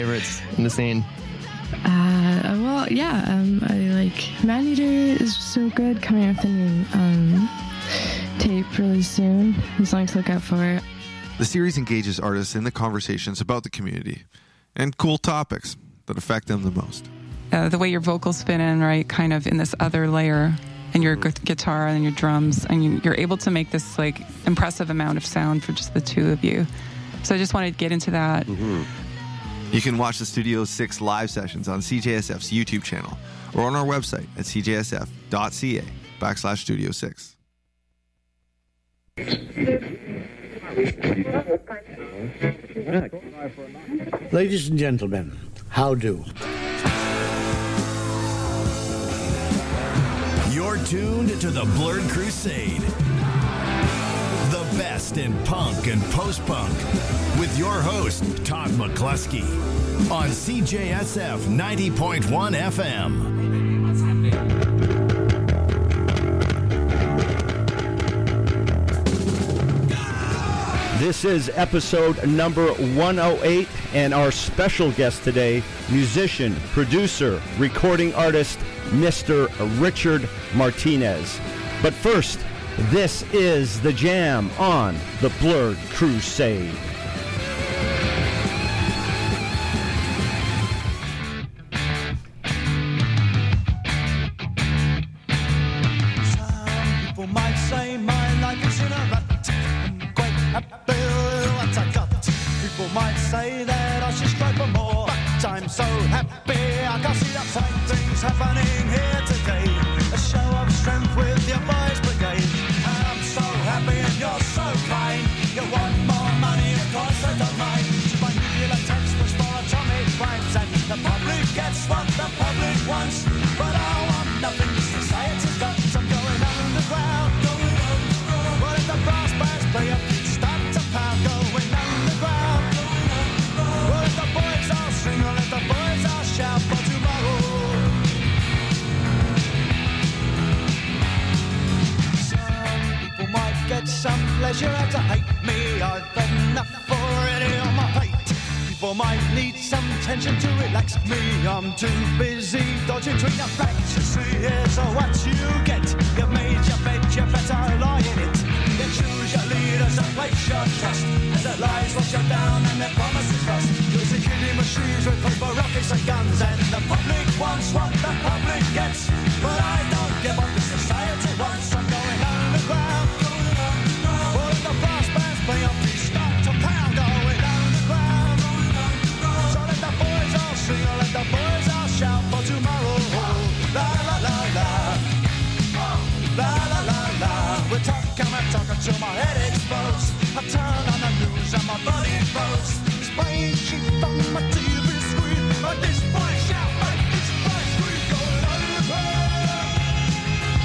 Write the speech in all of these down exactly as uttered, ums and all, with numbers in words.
favorites in the scene? Uh, well, yeah, um, I like Maneater is so good, coming out with a new um, tape really soon. There's something to look out for. The series engages artists in the conversations about the community and cool topics that affect them the most. Uh, the way your vocals fit in, right, kind of in this other layer, and your gu- guitar and your drums, and you, you're able to make this like impressive amount of sound for just the two of you. So I just wanted to get into that. Mm-hmm. You can watch the Studio six live sessions on C J S F's YouTube channel or on our website at c j s f dot c a backslash Studio six. Ladies and gentlemen, how do? You're tuned to the Blurred Crusade. The best in punk and post-punk with your host, Todd McCluskey, on C J S F ninety point one F M. This is episode number one oh eight, and our special guest today, musician, producer, recording artist, Mister Richard Martinez. But first, this is The Jam on The Blurred Crusade. Some people might say my life is in a rut. I'm quite happy with what I got. People might say that I should strive for more, but I'm so happy I can see the fine things happening here today. A show of strength with your boys brigade. I'm so happy and you're so kind. You want more money, of course I don't mind. My nuclear textbooks for atomic crimes, and the public gets what the public wants. But I want nothing society's got. I'm going underground, going underground. What if the brass bands play up and start to pound? Going underground, going underground. What if the boys all sing, or let the boys all shout for tomorrow? Get some pleasure out to hate me. I've enough already on my plate. People might need some tension to relax me. I'm too busy dodging between the facts. You see, here's what you get. You've made your bed, you better lie in it. You choose your leaders and place your trust. As the lies wash you down and their promises rust. You're the killing machines with paper, rockets and guns. And the public wants what the public gets. But I don't give up the society wants. I'm going underground. The brass bands play up, we start to pound, going underground. So let the boys all sing, or let the boys all shout for tomorrow. La la la la, la la la la. We're talking, I'm talking till my head explodes. I turn on the news and my body blows. Spraying sheep on my T V screen, but this boy shout, like this boy scream, going underground.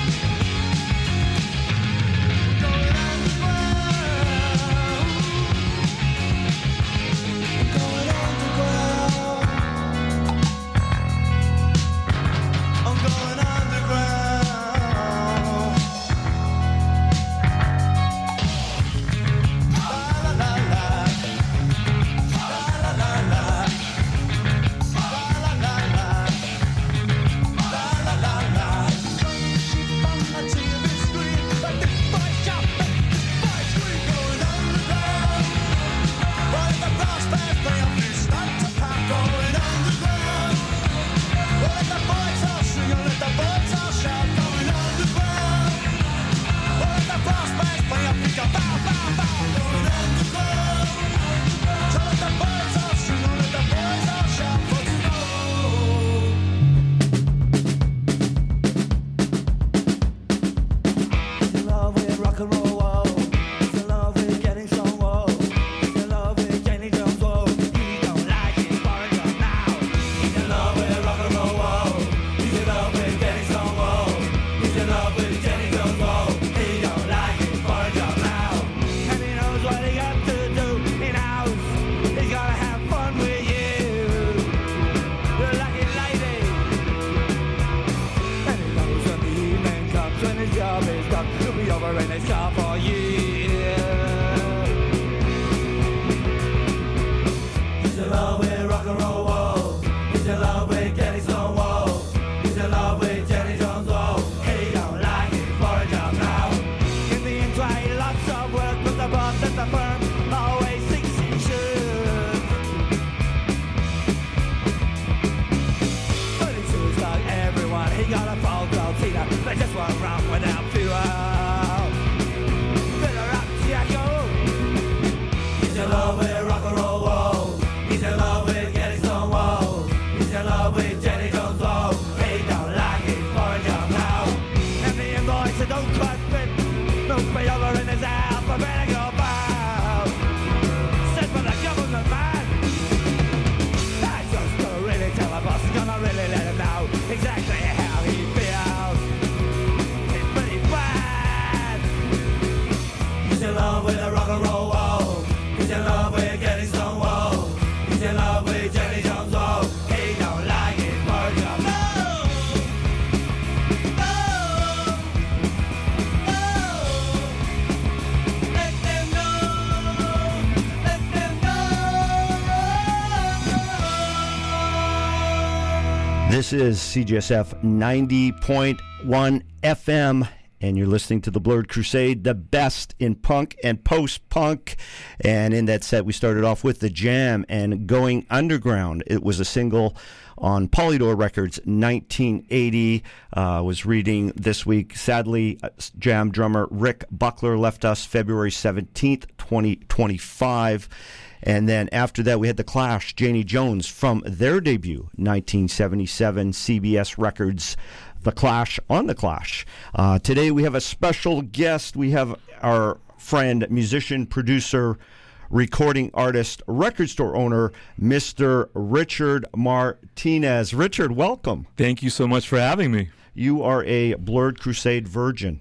This is C J S F ninety point one F M, and you're listening to the Blurred Crusade, the best in punk and post-punk. And in that set, we started off with The Jam and Going Underground. It was a single on Polydor Records, nineteen eighty. I uh, was reading this week, sadly, Jam drummer Rick Buckler left us February seventeenth, twenty twenty-five. And then after that, we had The Clash, Janie Jones, from their debut, nineteen seventy-seven, C B S Records, The Clash on The Clash. Uh, today we have a special guest. We have our friend, musician, producer, recording artist, record store owner, Mister Richard Martinez. Richard, welcome. Thank you so much for having me. You are a Blurred Crusade virgin.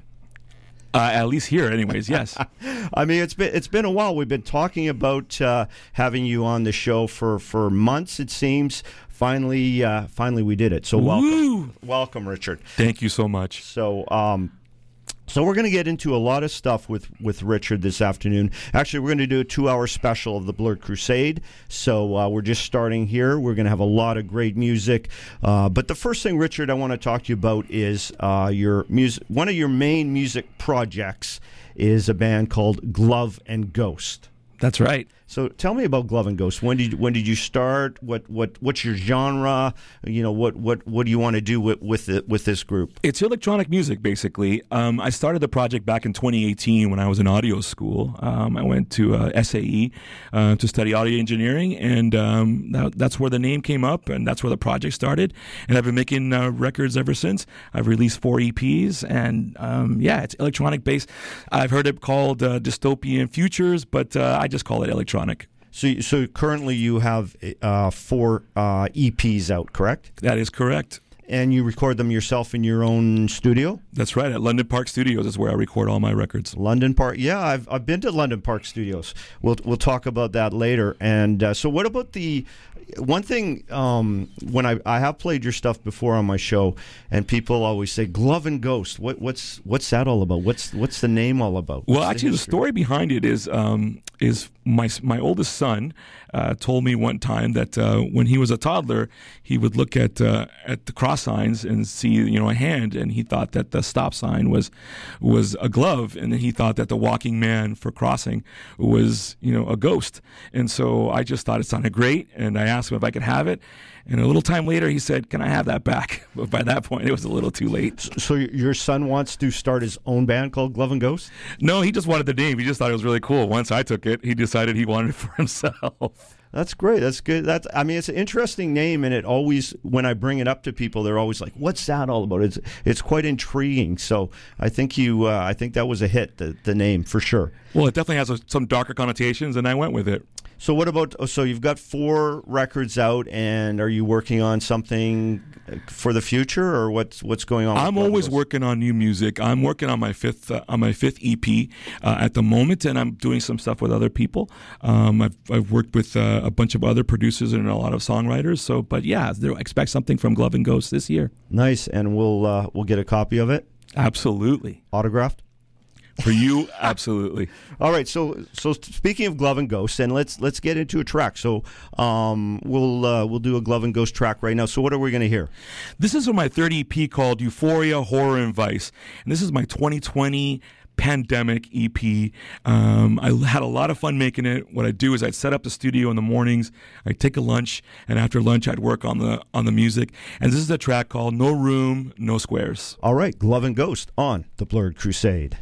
Uh, at least here, anyways, yes. I mean, it's been it's been a while. We've been talking about uh, having you on the show for, for months, it seems. Finally, uh, finally, we did it. So welcome, Woo! welcome, Richard. Thank you so much. So, um, so we're going to get into a lot of stuff with, with Richard this afternoon. Actually, we're going to do a two-hour special of the Blurred Crusade. So uh, we're just starting here. We're going to have a lot of great music. Uh, but the first thing, Richard, I want to talk to you about is uh, your music. One of your main music projects is a band called Glove and Ghost. That's right. So tell me about Glove and Ghost. When did you, when did you start? What what what's your genre? You know, what what what do you want to do with with it, with this group? It's electronic music, basically. Um, I started the project back in twenty eighteen when I was in audio school. Um, I went to uh, S A E uh, to study audio engineering, and um, that, that's where the name came up, and that's where the project started. And I've been making uh, records ever since. I've released four E Ps, and um, yeah, it's electronic based. I've heard it called uh, dystopian futures, but uh, I just call it electronic. So, so currently you have uh, four uh, E Ps out, correct? That is correct. And you record them yourself in your own studio? That's right. At London Park Studios is where I record all my records. London Park, yeah, I've I've been to London Park Studios. We'll we'll talk about that later. And uh, so, what about the one thing? Um, when I, I have played your stuff before on my show, and people always say Glove and Ghost. What what's what's that all about? What's what's the name all about? Well, What's actually, the, the story behind it is um, is my my oldest son uh, told me one time that uh, when he was a toddler, he would look at uh, at the cross signs and see, you know, a hand, and he thought that the stop sign was was a glove, and then he thought that the walking man for crossing was, you know, a ghost. And so I just thought it sounded great, and I asked him if I could have it. And a little time later, he said, "Can I have that back?" But by that point, it was a little too late. So your son wants to start his own band called Glove and Ghost? No, he just wanted the name. He just thought it was really cool. Once I took it, he decided he wanted it for himself. That's great. That's good. That's, I mean, it's an interesting name, and it always, when I bring it up to people, they're always like, "What's that all about?" It's it's quite intriguing. So I think you, uh, I think that was a hit. The the name for sure. Well, it definitely has a, some darker connotations, and I went with it. So what about? So you've got four records out, and are you working on something for the future, or what's what's going on? I'm always working on new music. I'm working on my fifth uh, on my fifth E P uh, at the moment, and I'm doing some stuff with other people. Um, I've I've worked with uh, a bunch of other producers and a lot of songwriters. So, but yeah, expect something from Glove and Ghost this year. Nice, and we'll uh, we'll get a copy of it. Absolutely, autographed. For you, absolutely. All right. So, so speaking of Glove and Ghost, and let's let's get into a track. So, um, we'll uh, we'll do a Glove and Ghost track right now. So, what are we going to hear? This is from my third E P called Euphoria, Horror, and Vice, and this is my twenty twenty pandemic E P. Um, I had a lot of fun making it. What I do is I'd set up the studio in the mornings. I'd take a lunch, and after lunch, I'd work on the on the music. And this is a track called No Room, No Squares. All right, Glove and Ghost on the Blurred Crusade.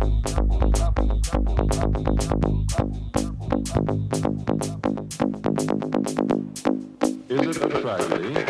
Is it a tragedy?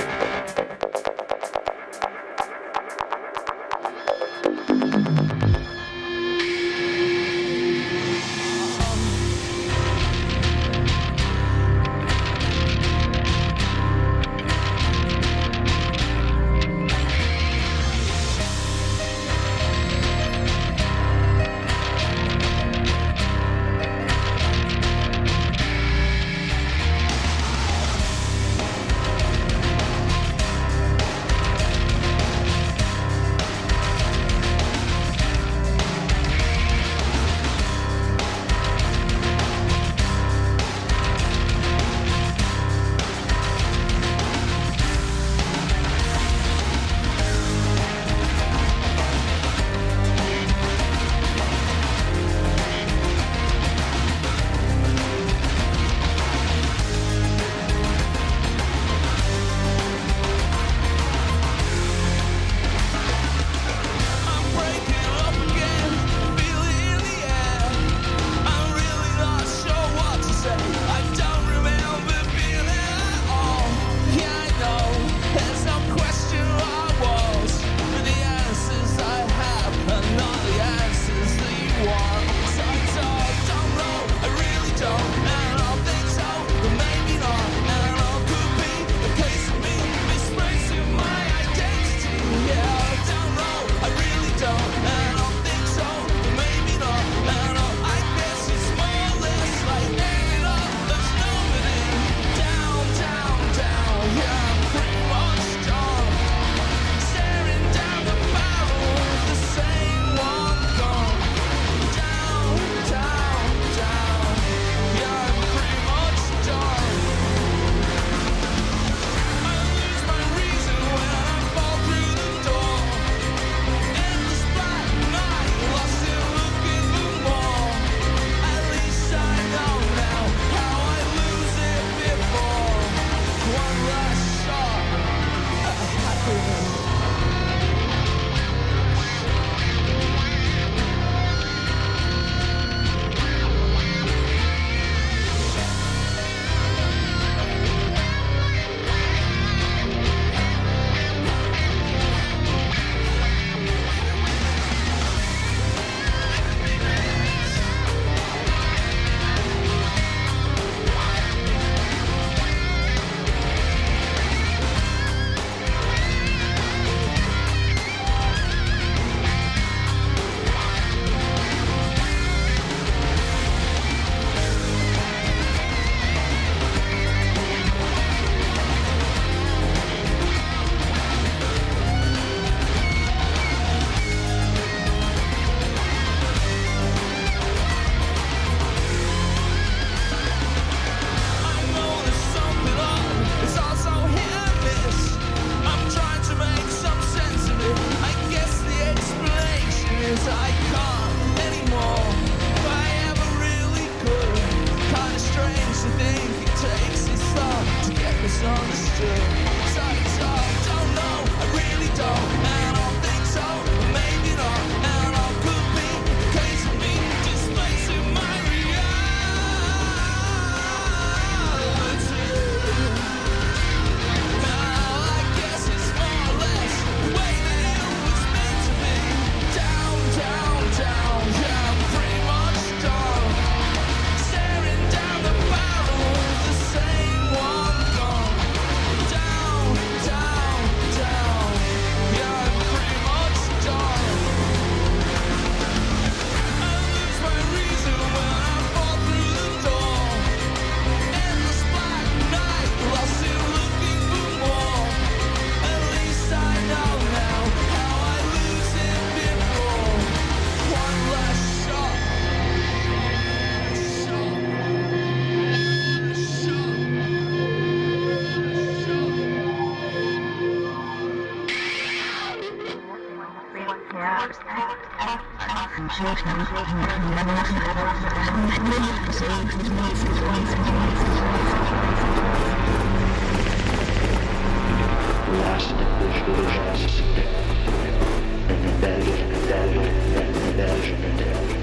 Last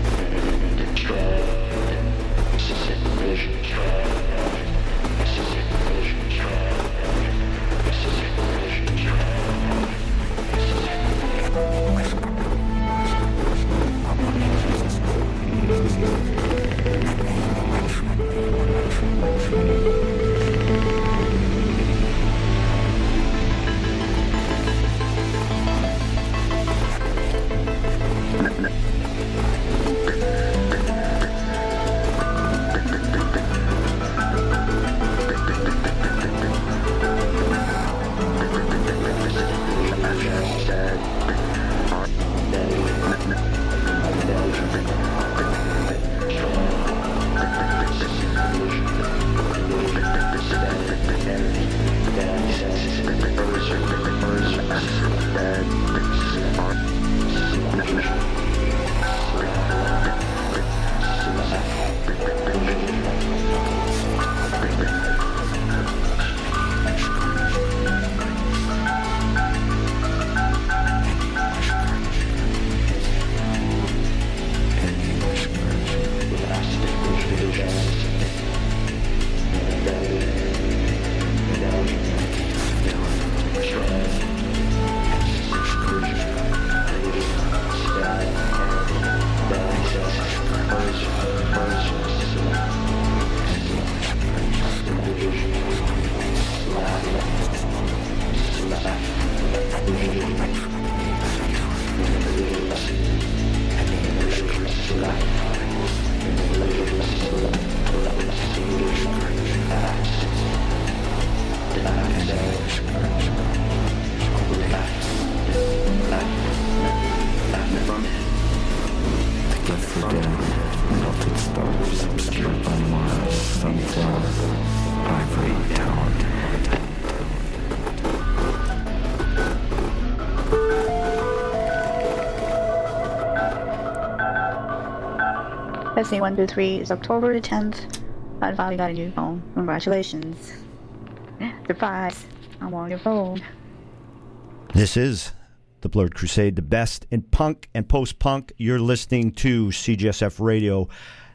for death, melted stars obscured by miles, sunflower, ivory towered. Let's see, one, two, three. It's October the tenth. I finally got a new phone. Congratulations. Surprise. I'm on your phone. This is the Blurred Crusade, the best in punk and post-punk. You're listening to C J S F Radio,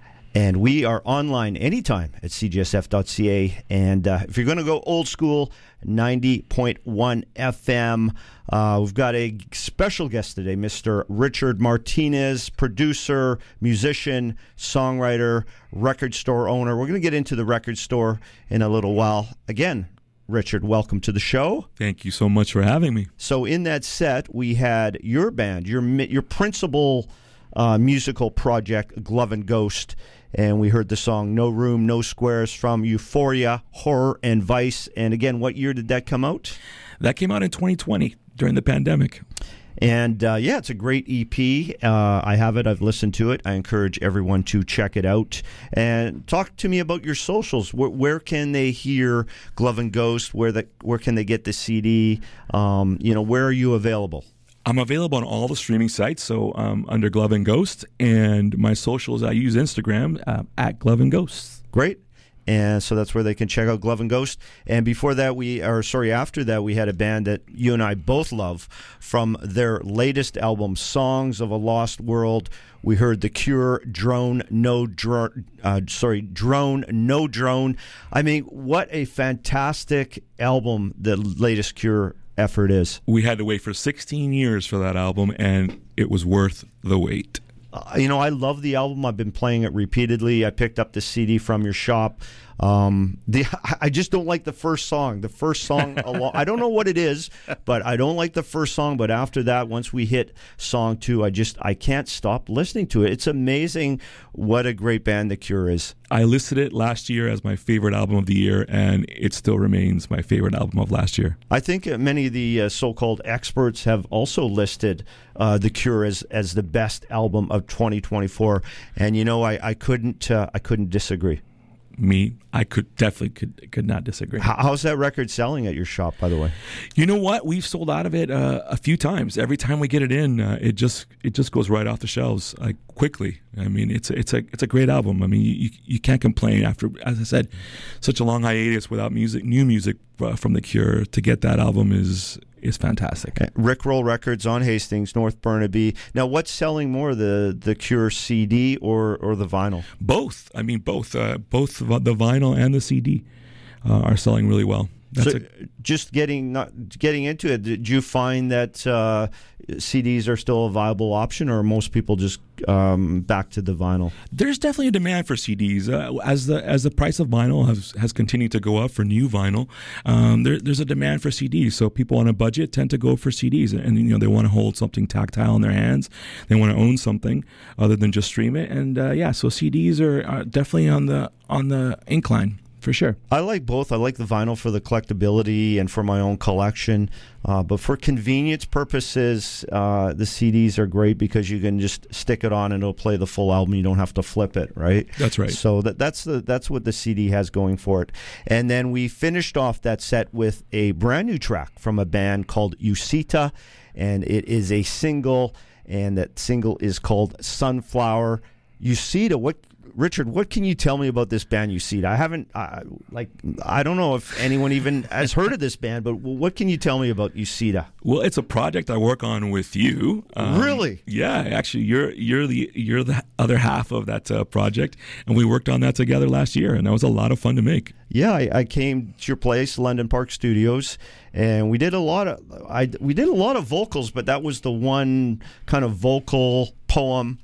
and we are online anytime at c j s f dot c a. And uh, if you're going to go old school, ninety point one F M. Uh, we've got a special guest today, Mister Richard Martinez, producer, musician, songwriter, record store owner. We're going to get into the record store in a little while. Again, Richard, welcome to the show. Thank you so much for having me. So in that set, we had your band, your your principal uh, musical project, Glove and Ghost, and we heard the song No Room, No Squares from Euphoria, Horror, and Vice. And again, what year did that come out? That came out in twenty twenty during the pandemic. And uh, yeah, it's a great E P. Uh, I have it. I've listened to it. I encourage everyone to check it out. And talk to me about your socials. Where, where can they hear Glove and Ghost? Where the where can they get the C D? Um, you know, where are you available? I'm available on all the streaming sites, so um, under Glove and Ghost. And my socials, I use Instagram uh, at Glove and Ghost. Great. And so that's where they can check out Glove and Ghost. And before that, we, or sorry, after that, we had a band that you and I both love from their latest album, Songs of a Lost World. We heard The Cure, Drone, No Drone, uh, sorry, Drone, No Drone. I mean, what a fantastic album the latest Cure effort is. We had to wait for sixteen years for that album, and it was worth the wait. Uh, you know, I love the album. I've been playing it repeatedly. I picked up the C D from your shop. Um, the I just don't like the first song. The first song, along, I don't know what it is, but I don't like the first song. But after that, once we hit song two, I just I can't stop listening to it. It's amazing what a great band The Cure is. I listed it last year as my favorite album of the year, and it still remains my favorite album of last year. I think many of the uh, so-called experts have also listed uh, The Cure as, as the best album of twenty twenty-four, and you know I, I couldn't uh, I couldn't disagree. Me, I could definitely could could not disagree. How, how's that record selling at your shop, by the way? You know what? We've sold out of it uh, a few times. Every time we get it in, uh, it just it just goes right off the shelves like quickly. I mean, it's it's a it's a great album. I mean, you you can't complain after, as I said, such a long hiatus without music, new music uh, from The Cure. To get that album is is fantastic. Rickroll Records on Hastings, North Burnaby. Now, what's selling more, the the Cure C D or or the vinyl? Both. I mean, both. Uh, both the vinyl and the C D uh, are selling really well. That's so, a, just getting not getting into it, did you find that uh, C Ds are still a viable option, or are most people just um, back to the vinyl? There's definitely a demand for C Ds uh, as the as the price of vinyl has has continued to go up for new vinyl. Um, there, there's a demand for C Ds, so people on a budget tend to go for C Ds, and you know they want to hold something tactile in their hands. They want to own something other than just stream it, and uh, yeah, so C Ds are, are definitely on the on the incline. For sure. I like both. I like the vinyl for the collectability and for my own collection. Uh, but for convenience purposes, uh, the C Ds are great because you can just stick it on and it'll play the full album. You don't have to flip it, right? That's right. So that, that's the that's what the C D has going for it. And then we finished off that set with a brand new track from a band called Usita, and it is a single, and that single is called Sunflower. Usita, what... Richard, what can you tell me about this band Usita? I haven't, uh, like, I don't know if anyone even has heard of this band, but what can you tell me about Usita? Well, it's a project I work on with you. Um, really? Yeah, actually, you're you're the you're the other half of that uh, project, and we worked on that together last year, and that was a lot of fun to make. Yeah, I, I came to your place, London Park Studios, and we did a lot of I we did a lot of vocals, but that was the one kind of vocal poem.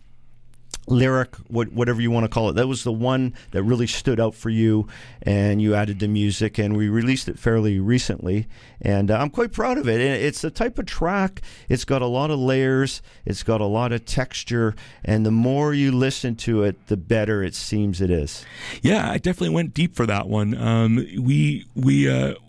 Lyric, what, whatever you want to call it. That was the one that really stood out for you, and you added the music, and we released it fairly recently, and uh, I'm quite proud of it. And it's the type of track, it's got a lot of layers, it's got a lot of texture, and the more you listen to it, the better it seems it is. Yeah, I definitely went deep for that one. Um, we we uh,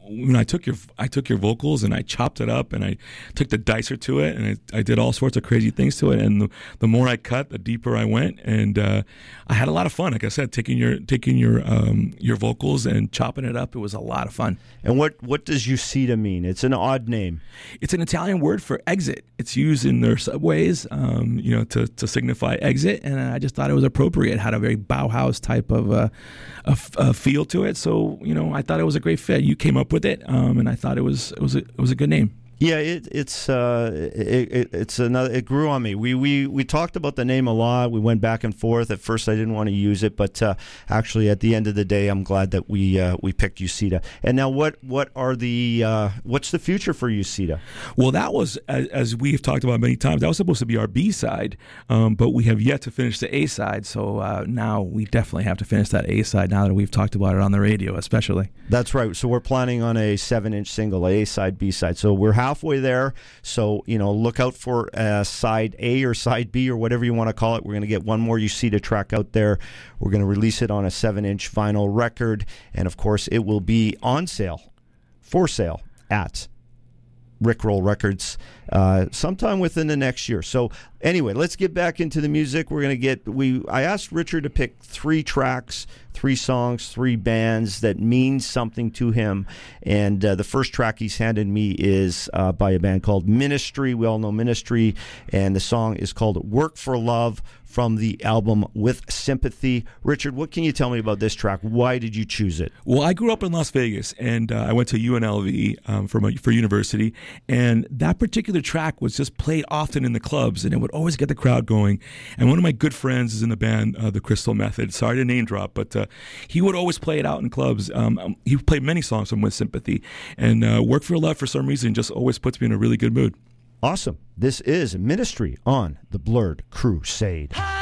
when I took your I took your vocals and I chopped it up and I took the dicer to it and I, I did all sorts of crazy things to it. And the, the more I cut, the deeper I went, and uh, I had a lot of fun. Like I said, taking your taking your um, your vocals and chopping it up, it was a lot of fun. And what what does Uscita mean? It's an odd name. It's an Italian word for exit. It's used in their subways, um, you know, to, to signify exit. And I just thought it was appropriate. It had a very Bauhaus type of uh, a, a feel to it. So, you know, I thought it was a great fit. You came up with it, um, and I thought it was it was a, it was a good name. Yeah, it, it's uh, it, it, it's another. It grew on me. We we we talked about the name a lot. We went back and forth. At first, I didn't want to use it, but uh, actually, at the end of the day, I'm glad that we uh, we picked Uscita. And now, what what are the uh, what's the future for Uscita? Well, that was, as, as we've talked about many times, that was supposed to be our B side, um, but we have yet to finish the A side. So uh, now we definitely have to finish that A side. Now that we've talked about it on the radio, especially. That's right. So we're planning on a seven-inch single, A side, B side. So we're halfway there. So, you know, look out for uh, side A or side B or whatever you want to call it. We're going to get one more Uscita track out there. We're going to release it on a seven-inch vinyl record. And, of course, it will be on sale, for sale, at Rickroll Records uh, sometime within the next year. So anyway, let's get back into the music. We're going to get, we. I asked Richard to pick three tracks, three songs, three bands that mean something to him. And uh, the first track he's handed me is uh, by a band called Ministry. We all know Ministry. And the song is called Work for Love from the album With Sympathy. Richard, what can you tell me about this track? Why did you choose it? Well, I grew up in Las Vegas, and uh, I went to U N L V um, for, my, for university. And that particular track was just played often in the clubs, and it would always get the crowd going. And one of my good friends is in the band, uh, The Crystal Method. Sorry to name drop, but uh, he would always play it out in clubs. Um, he played many songs from With Sympathy. And uh, Work for Love, for some reason, just always puts me in a really good mood. Awesome. This is Ministry on the Blurred Crusade.